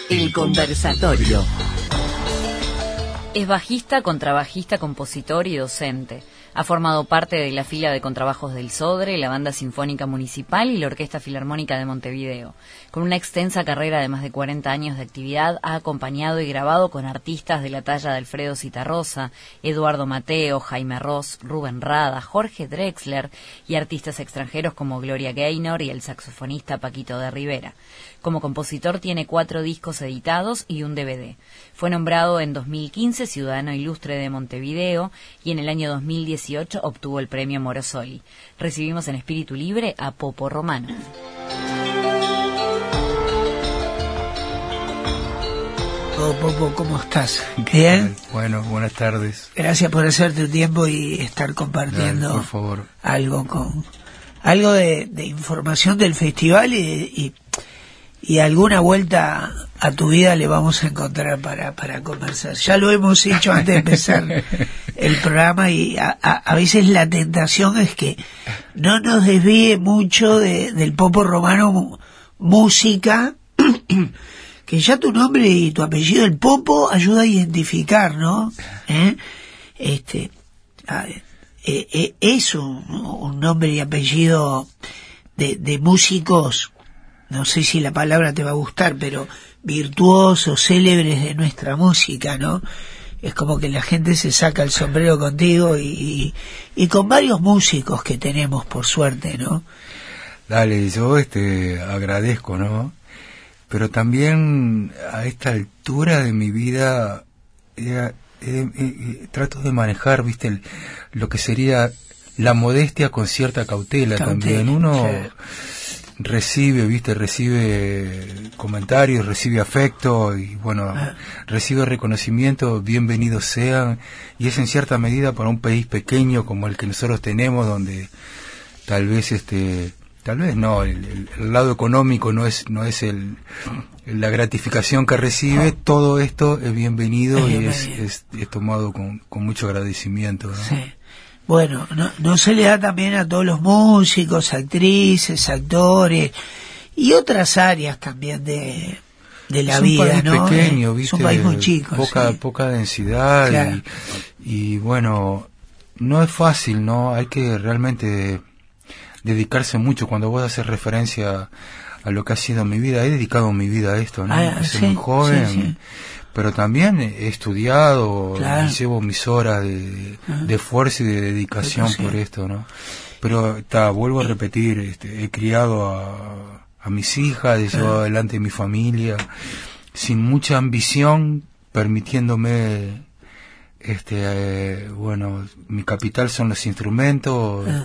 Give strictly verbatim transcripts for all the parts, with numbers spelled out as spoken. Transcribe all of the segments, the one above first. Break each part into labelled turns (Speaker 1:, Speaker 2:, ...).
Speaker 1: El conversatorio.
Speaker 2: Es bajista, contrabajista, compositor y docente. Ha formado parte de la fila de contrabajos del Sodre, la Banda Sinfónica Municipal y la Orquesta Filarmónica de Montevideo. Con una extensa carrera de más de cuarenta años de actividad, ha acompañado y grabado con artistas de la talla de Alfredo Citarrosa, Eduardo Mateo, Jaime Ross, Rubén Rada, Jorge Drexler y artistas extranjeros como Gloria Gaynor y el saxofonista Paquito de Rivera. Como compositor tiene cuatro discos editados y un D V D. Fue nombrado en dos mil quince Ciudadano Ilustre de Montevideo y en el año dos mil dieciocho obtuvo el premio Morosoli. Recibimos en espíritu libre a Popo Romano.
Speaker 3: Oh, Popo, ¿cómo estás? ¿Bien?
Speaker 4: Bueno, buenas tardes.
Speaker 3: Gracias por hacerte un tiempo y estar compartiendo.
Speaker 4: Dale, por favor.
Speaker 3: algo con algo de, de información del festival y, y, y alguna vuelta a tu vida le vamos a encontrar para, para conversar. Ya lo hemos hecho antes de empezar el programa y a, a, a veces la tentación es que no nos desvíe mucho de, del Popo Romano música, que ya tu nombre y tu apellido, el Popo, ayuda a identificar, ¿no? ¿Eh? Este, a, eh, eh, es un, un nombre y apellido de, de músicos, no sé si la palabra te va a gustar, pero virtuosos, célebres de nuestra música, ¿no? Es como que la gente se saca el sombrero contigo y, y, y con varios músicos que tenemos, por suerte, ¿no?
Speaker 4: Dale, yo este agradezco, ¿no? Pero también a esta altura de mi vida eh, eh, eh, trato de manejar, viste, el, lo que sería la modestia con cierta cautela, cautela también. Uno sí. recibe, viste, recibe comentarios, recibe afecto y bueno, ah. recibe reconocimiento, bienvenidos sean, y es en cierta medida para un país pequeño como el que nosotros tenemos, donde tal vez este Tal vez no, el, el, el lado económico no es no es el la gratificación que recibe, todo esto es bienvenido y es, es, es tomado con, con mucho agradecimiento, ¿no?
Speaker 3: Sí. Bueno, no, no se le da también a todos los músicos, actrices, actores y otras áreas también de, de la
Speaker 4: es
Speaker 3: vida,
Speaker 4: un país
Speaker 3: ¿no?
Speaker 4: pequeño, ¿viste?
Speaker 3: Es un país muy chico.
Speaker 4: Poca,
Speaker 3: sí.
Speaker 4: poca densidad claro. y, y bueno, no es fácil, ¿no? Hay que realmente dedicarse mucho. Cuando vos haces referencia a lo que ha sido mi vida, he dedicado mi vida a esto, ¿no?
Speaker 3: Ah,
Speaker 4: Soy
Speaker 3: sí,
Speaker 4: muy joven,
Speaker 3: sí, sí.
Speaker 4: pero también he estudiado,
Speaker 3: claro.
Speaker 4: y llevo mis horas de,
Speaker 3: ah.
Speaker 4: de esfuerzo y de dedicación sí. por esto, ¿no? Pero ta, vuelvo a repetir, este, he criado a, a mis hijas, he llevado ah. adelante mi familia, sin mucha ambición, permitiéndome este eh, bueno, mi capital son los instrumentos, ah.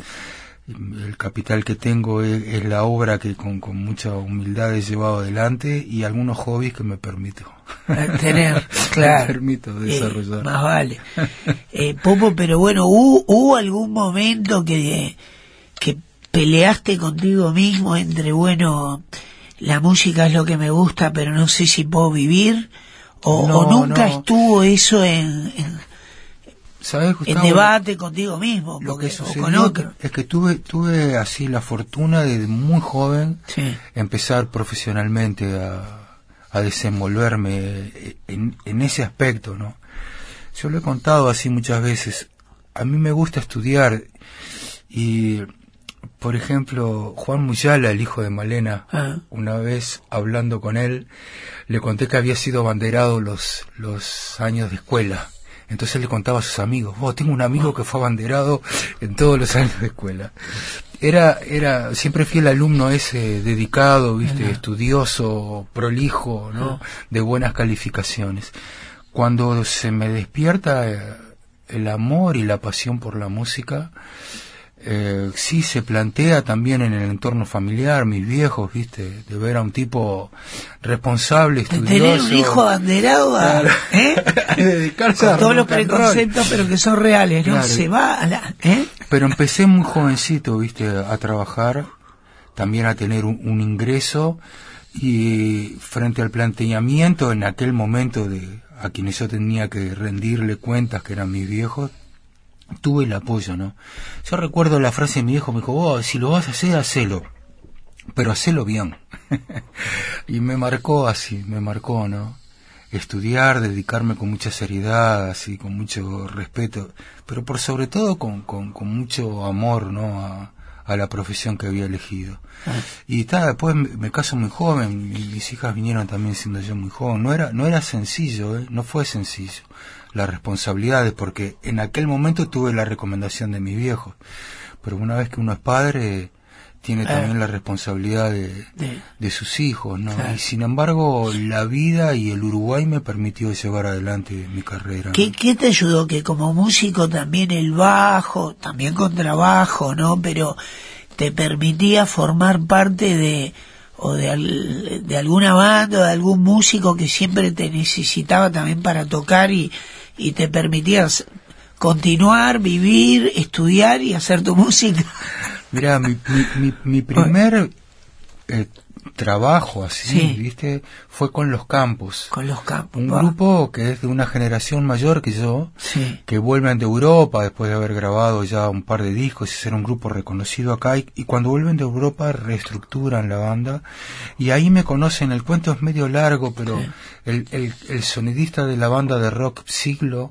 Speaker 4: el capital que tengo es, es la obra que con, con mucha humildad he llevado adelante y algunos hobbies que me permito
Speaker 3: tener, claro,
Speaker 4: me permito desarrollar.
Speaker 3: Eh, más vale. Eh, Popo, pero bueno, ¿hubo, hubo algún momento que, que peleaste contigo mismo entre, bueno, la música es lo que me gusta, pero no sé si puedo vivir? ¿O,
Speaker 4: no,
Speaker 3: o nunca
Speaker 4: no.
Speaker 3: estuvo eso en... en
Speaker 4: ¿Sabes, Gustavo?
Speaker 3: En debate contigo mismo,
Speaker 4: lo
Speaker 3: porque,
Speaker 4: que
Speaker 3: o con otro.
Speaker 4: Es que tuve tuve así la fortuna de muy joven
Speaker 3: sí.
Speaker 4: empezar profesionalmente a, a desenvolverme en, en ese aspecto, ¿no? Yo lo he contado así muchas veces. A mí me gusta estudiar y, por ejemplo, Juan Muyala, el hijo de Malena,
Speaker 3: ah.
Speaker 4: una vez hablando con él, le conté que había sido abanderado los los años de escuela. Entonces le contaba a sus amigos, oh, tengo un amigo que fue abanderado en todos los años de escuela. Era, era, siempre fui el alumno ese dedicado, viste, uh-huh. estudioso, prolijo, ¿no? Uh-huh. De buenas calificaciones. Cuando se me despierta el amor y la pasión por la música, eh, sí se plantea también en el entorno familiar, mis viejos, viste, de ver a un tipo responsable, estudioso.
Speaker 3: Tener un hijo abanderado a,
Speaker 4: claro.
Speaker 3: ¿eh?
Speaker 4: a dedicarse
Speaker 3: con
Speaker 4: a
Speaker 3: todos los preconceptos, pero que son reales, ¿no?
Speaker 4: Claro.
Speaker 3: Se va a la, ¿eh?
Speaker 4: Pero empecé muy jovencito, viste, a trabajar, también a tener un, un ingreso y frente al planteamiento en aquel momento de a quienes yo tenía que rendirle cuentas, que eran mis viejos, tuve el apoyo, ¿no? Yo recuerdo la frase de mi viejo, me dijo, oh, si lo vas a hacer, hacelo. pero hacelo bien. Y me marcó así, me marcó, ¿no? Estudiar, dedicarme con mucha seriedad, así, con mucho respeto, pero por sobre todo con, con, con mucho amor, ¿no? A, a la profesión que había elegido. Ah. Y ta, después me, me caso muy joven, mis hijas vinieron también siendo yo muy joven. No era, no era sencillo, ¿eh? No fue sencillo las responsabilidades, porque en aquel momento tuve la recomendación de mis viejos, pero una vez que uno es padre tiene ah. también la responsabilidad de, de, de sus hijos, ¿no? Claro. Y sin embargo la vida y el Uruguay me permitió llevar adelante mi carrera, ¿no?
Speaker 3: ¿Qué, ¿Qué te ayudó? Que como músico también el bajo, también con trabajo, ¿no? Pero te permitía formar parte de o de, de alguna banda o de algún músico que siempre te necesitaba también para tocar y, y te permitías continuar, vivir, estudiar y hacer tu música.
Speaker 4: Mira, mi, mi, mi, mi primer eh, trabajo así, sí. ¿Viste? Fue con Los Campos.
Speaker 3: Con Los Campos.
Speaker 4: Un va. grupo que es de una generación mayor que yo,
Speaker 3: sí.
Speaker 4: que vuelven de Europa después de haber grabado ya un par de discos y ser un grupo reconocido acá. Y, y cuando vuelven de Europa reestructuran la banda. Y ahí me conocen, el cuento es medio largo, pero sí. el, el, el sonidista de la banda de rock Siglo,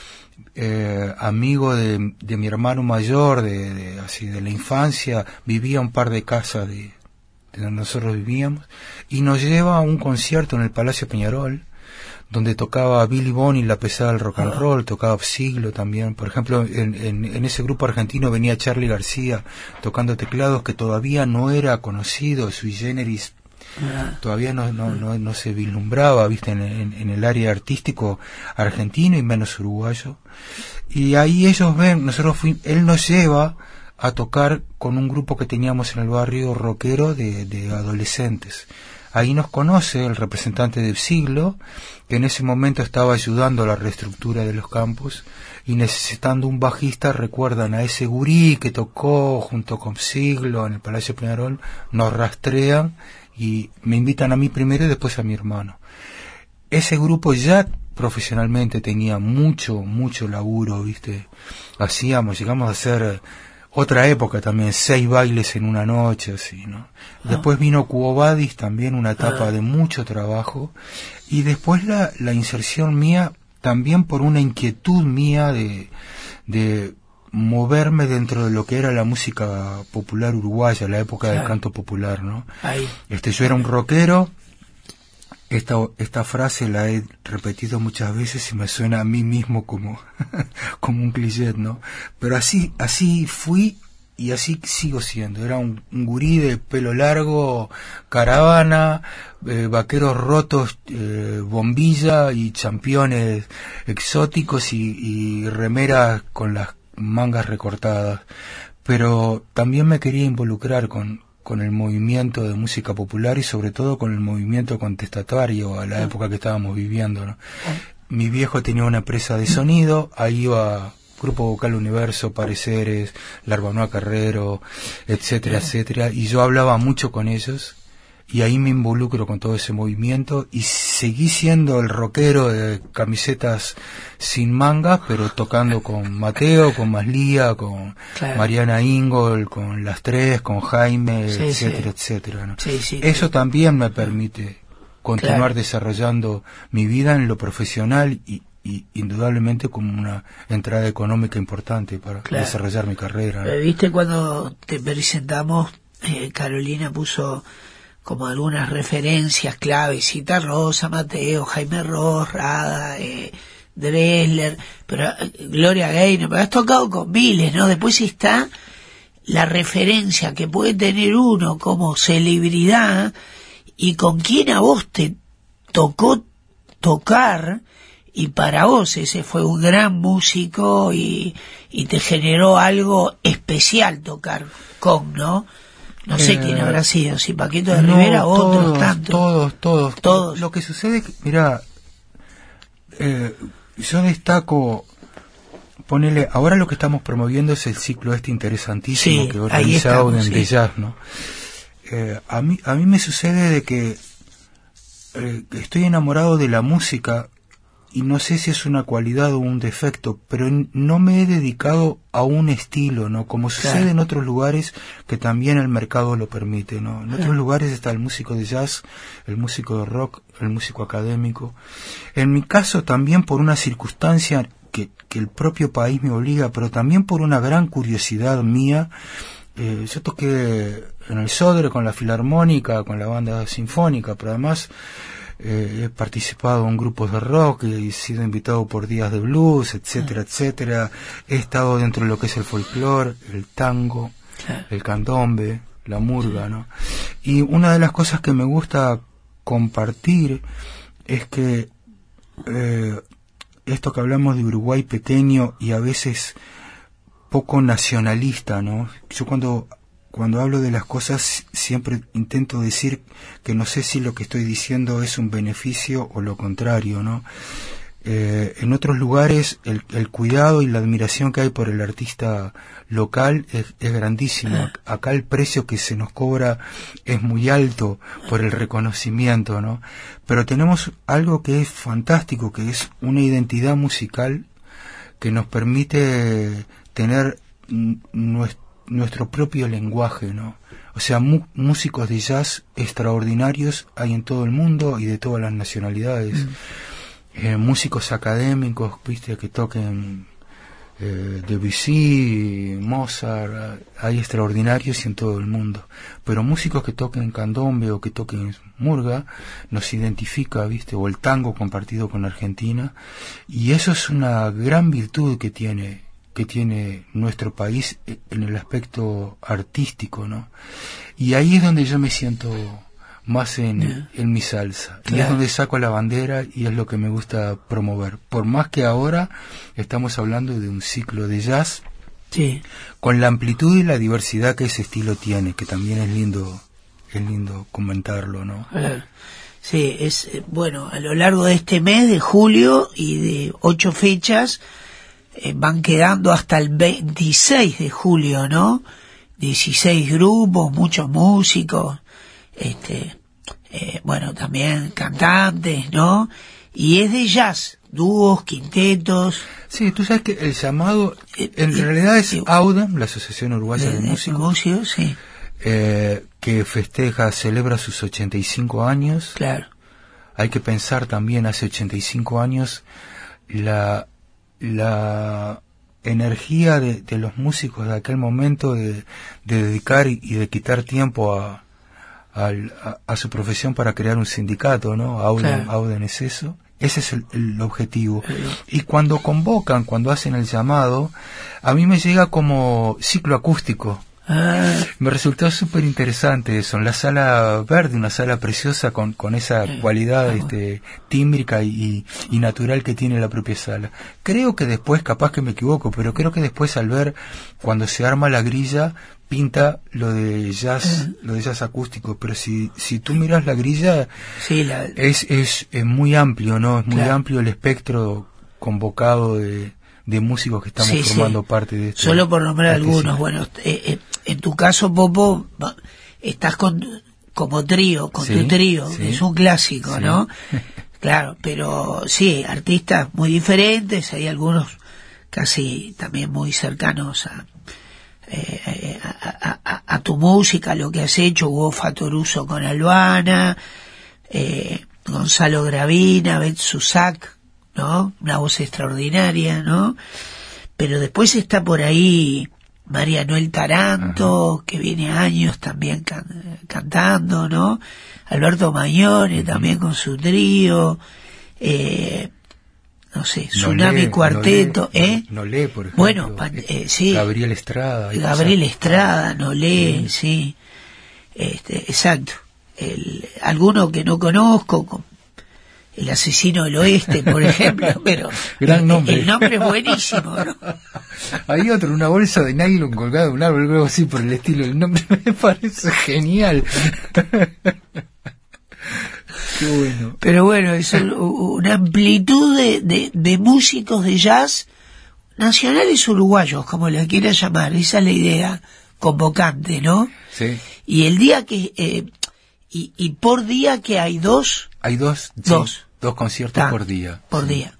Speaker 4: Eh, amigo de, de mi hermano mayor, de, de así de la infancia, vivía un par de casas de, de donde nosotros vivíamos, y nos lleva a un concierto en el Palacio Peñarol, donde tocaba Billy Bonnie, la pesada del rock and roll, tocaba Siglo también. Por ejemplo, en, en, en ese grupo argentino venía Charly García tocando teclados, que todavía no era conocido, sui generis. Todavía no, no, no, no se vislumbraba, viste, en, en, en el área artístico argentino y menos uruguayo. Y ahí ellos ven, nosotros fuimos, él nos lleva a tocar con un grupo que teníamos en el barrio rockero de, de adolescentes. Ahí nos conoce el representante del Siglo, que en ese momento estaba ayudando a la reestructura de Los Campos, y necesitando un bajista, recuerdan a ese gurí que tocó junto con Siglo en el Palacio Peñarol, nos rastrean y me invitan a mí primero y después a mi hermano. Ese grupo ya profesionalmente tenía mucho, mucho laburo, ¿viste? Hacíamos, llegamos a hacer otra época también, seis bailes en una noche, así, ¿no? Ah. Después vino Quo Vadis, también una etapa ah. de mucho trabajo, y después la, la inserción mía, también por una inquietud mía de, de moverme dentro de lo que era la música popular uruguaya, la época claro. del canto popular, ¿no?
Speaker 3: Ahí.
Speaker 4: Este, yo era un rockero. Esta, esta frase la he repetido muchas veces y me suena a mí mismo como, como un cliché, ¿no? Pero así, así fui y así sigo siendo. Era un, un gurí de pelo largo, caravana, eh, vaqueros rotos, eh, bombilla y championes exóticos y, y remeras con las mangas recortadas. Pero también me quería involucrar con con el movimiento de música popular y sobre todo con el movimiento contestatario a la ah. época que estábamos viviendo, ¿no? Ah. Mi viejo tenía una empresa de sonido, ahí iba Grupo Vocal Universo, Pareceres, Larbanoa Carrero, etcétera, ah. etcétera, y yo hablaba mucho con ellos, y ahí me involucro con todo ese movimiento, y seguí siendo el rockero de camisetas sin mangas, pero tocando con Mateo, con Maslía, con claro. Mariana Ingol, con Las Tres, con Jaime, sí, etcétera, sí. etcétera, ¿no?
Speaker 3: Sí, sí,
Speaker 4: Eso
Speaker 3: sí.
Speaker 4: también me permite continuar claro. desarrollando mi vida en lo profesional y, y indudablemente como una entrada económica importante para claro. desarrollar mi carrera, ¿no?
Speaker 3: ¿Viste cuando te presentamos, eh, Carolina puso como algunas referencias claves, Cita Rosa, Mateo, Jaime Ross, Rada, eh, Dresler, pero eh, Gloria Gaynor, pero has tocado con miles, ¿no? Después está la referencia que puede tener uno como celebridad y con quién a vos te tocó tocar, y para vos ese fue un gran músico y, y te generó algo especial tocar con, ¿no? No sé eh, quién habrá sido, si Paquito de no, Rivera o otros
Speaker 4: todos,
Speaker 3: tantos.
Speaker 4: Todos, todos,
Speaker 3: todos.
Speaker 4: Lo que sucede es que, mira, eh, yo destaco, ponele, ahora lo que estamos promoviendo es el ciclo este interesantísimo
Speaker 3: sí,
Speaker 4: que organiza Auden
Speaker 3: sí.
Speaker 4: de Jazz, ¿no? Eh, a mí, a mí me sucede de que eh, estoy enamorado de la música y no sé si es una cualidad o un defecto, pero no me he dedicado a un estilo, ¿no? Como sucede claro. en otros lugares que también el mercado lo permite, ¿no? En otros claro. lugares está el músico de jazz, el músico de rock, el músico académico. En mi caso también por una circunstancia que, que el propio país me obliga, pero también por una gran curiosidad mía. Eh, yo toqué en el Sodre con la Filarmónica, con la banda sinfónica, pero además eh, he participado en grupos de rock, he sido invitado por días de blues, etcétera, etcétera. He estado dentro de lo que es el folclore, el tango, el candombe, la murga, ¿no? Y una de las cosas que me gusta compartir es que eh, esto que hablamos de Uruguay pequeño y a veces poco nacionalista, ¿no? Yo cuando cuando hablo de las cosas siempre intento decir que no sé si lo que estoy diciendo es un beneficio o lo contrario, ¿no? Eh, en otros lugares el, el cuidado y la admiración que hay por el artista local es, es grandísimo. Acá el precio que se nos cobra es muy alto por el reconocimiento, ¿no? Pero tenemos algo que es fantástico, que es una identidad musical que nos permite tener nuestro, nuestro propio lenguaje, ¿no? O sea, mu- músicos de jazz extraordinarios hay en todo el mundo y de todas las nacionalidades. Mm. Eh, músicos académicos, viste, que toquen eh, Debussy, Mozart, hay extraordinarios en todo el mundo. Pero músicos que toquen candombe o que toquen murga nos identifica, viste, o el tango compartido con Argentina, y eso es una gran virtud que tiene que tiene nuestro país en el aspecto artístico, ¿no? Y ahí es donde yo me siento más en, yeah. en mi salsa. Claro. Y es donde saco la bandera y es lo que me gusta promover. Por más que ahora estamos hablando de un ciclo de jazz, sí, con la amplitud y la diversidad que ese estilo tiene, que también es lindo, es lindo comentarlo, ¿no?
Speaker 3: Claro. Sí, es, bueno, a lo largo de este mes de julio y de ocho fechas, Eh, van quedando hasta el veintiséis de julio, ¿no? dieciséis grupos, muchos músicos, este, eh, bueno, también cantantes, ¿no? Y es de jazz, dúos, quintetos.
Speaker 4: Sí, tú sabes que el llamado, eh, en eh, realidad es eh, AUDEM, la Asociación Uruguaya de, de Músicos, músicos
Speaker 3: sí.
Speaker 4: eh, que festeja, celebra sus ochenta y cinco años.
Speaker 3: Claro.
Speaker 4: Hay que pensar también, hace ochenta y cinco años, la la energía de, de los músicos de aquel momento de, de dedicar y, y de quitar tiempo a, a, a, a su profesión para crear un sindicato, ¿no? Auden, claro. Auden es eso. Ese es el, el objetivo. Sí. Y cuando convocan, cuando hacen el llamado, a mí me llega como ciclo acústico. Ah. Me resultó súper interesante eso, en la sala verde, una sala preciosa con, con esa eh, cualidad ah, este, tímbrica y, y natural que tiene la propia sala. Creo que después, capaz que me equivoco, pero creo que después al ver cuando se arma la grilla, pinta lo de jazz, eh. lo de jazz acústico, pero si, si tú miras la grilla,
Speaker 3: sí, la...
Speaker 4: Es, es, es muy amplio, ¿no? Es muy claro. amplio el espectro convocado de de músicos que estamos sí, formando sí. parte de esto.
Speaker 3: Solo por nombrar algunos, bueno, eh, eh, en tu caso, Popo, estás con como trío, con sí, tu trío, sí. es un clásico, sí. ¿no? Claro, pero sí, artistas muy diferentes, hay algunos casi también muy cercanos a, eh, a, a, a tu música, lo que has hecho. Hugo Fatoruso con Albana, eh, Gonzalo Gravina, Bet Susac, ¿no? Una voz extraordinaria, ¿no? Pero después está por ahí María Noel Taranto, ajá, que viene años también can- cantando, ¿no? Alberto Mañone, uh-huh, también con su trío, eh, no sé, Tsunami Cuarteto,
Speaker 4: no lee,
Speaker 3: ¿eh?
Speaker 4: No, no lee, por ejemplo.
Speaker 3: Bueno, pan, eh, sí.
Speaker 4: Gabriel Estrada.
Speaker 3: Gabriel Estrada, no lee, sí. sí. Este, exacto. El, alguno que no conozco, con, El Asesino del Oeste, por ejemplo, pero
Speaker 4: gran nombre.
Speaker 3: El, el nombre es buenísimo, ¿no?
Speaker 4: Hay otro, una bolsa de nylon colgada de un árbol, algo así por el estilo. El nombre me parece genial. Qué bueno.
Speaker 3: Pero bueno, es un, una amplitud de, de, de músicos de jazz nacionales uruguayos, como la quiera llamar. Esa es la idea convocante, ¿no?
Speaker 4: Sí.
Speaker 3: Y el día que... Eh, Y, y por día que hay dos
Speaker 4: hay dos
Speaker 3: dos
Speaker 4: sí, dos conciertos
Speaker 3: ta,
Speaker 4: por día
Speaker 3: por
Speaker 4: sí.
Speaker 3: día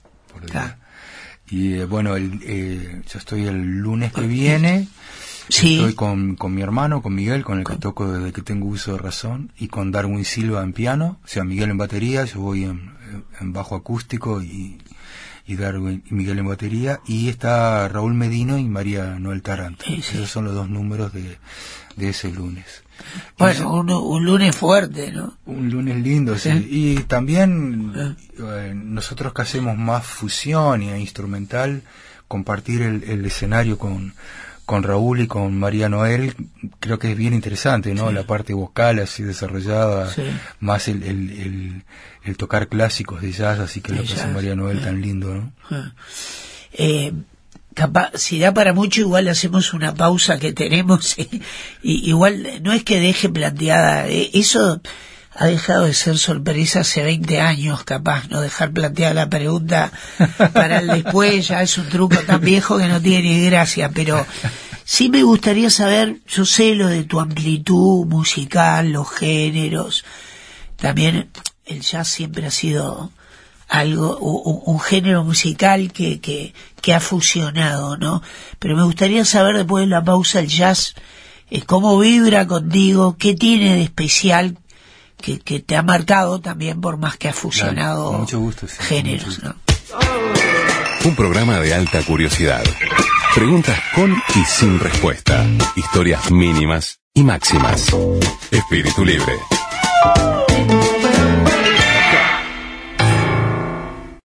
Speaker 4: por día.
Speaker 3: Claro.
Speaker 4: Y eh, bueno, el, eh, yo estoy el lunes que viene,
Speaker 3: sí.
Speaker 4: estoy con, con mi hermano, con Miguel, con el que toco desde que tengo uso de razón, y con Darwin Silva en piano, o sea, Miguel en batería, yo voy en, en bajo acústico y, y Darwin y Miguel en batería, y está Raúl Medino y María Noel Taranto.
Speaker 3: Sí, sí.
Speaker 4: Esos son los dos números de, de ese lunes.
Speaker 3: Bueno, un, un lunes fuerte, ¿no?
Speaker 4: Un lunes lindo, sí.
Speaker 3: ¿Eh?
Speaker 4: Y también
Speaker 3: ¿Eh?
Speaker 4: eh, nosotros que hacemos más fusión y instrumental, compartir el, el escenario con, con Raúl y con María Noel, creo que es bien interesante, ¿no?
Speaker 3: Sí.
Speaker 4: La parte vocal así desarrollada,
Speaker 3: Sí.
Speaker 4: más el, el, el, el tocar clásicos de jazz, así que
Speaker 3: De
Speaker 4: lo que hace
Speaker 3: jazz.
Speaker 4: María Noel
Speaker 3: ¿Eh?
Speaker 4: tan lindo, ¿no?
Speaker 3: Eh, capaz, si da para mucho, igual hacemos una pausa que tenemos. Y, y igual no es que deje planteada, eh, eso ha dejado de ser sorpresa hace veinte años, capaz, no dejar planteada la pregunta para el después, ya es un truco tan viejo que no tiene ni gracia, pero sí me gustaría saber, yo sé lo de tu amplitud musical, los géneros, también el jazz siempre ha sido algo, un, un género musical que, que, que ha fusionado, ¿no? Pero me gustaría saber después de la pausa el jazz, eh, cómo vibra contigo, qué tiene de especial que, que te ha marcado también, por más que ha fusionado
Speaker 4: Con mucho gusto, sí,
Speaker 3: géneros,
Speaker 4: con mucho
Speaker 3: ¿no?
Speaker 1: Un programa de alta curiosidad. Preguntas con y sin respuesta. Historias mínimas y máximas. Espíritu Libre.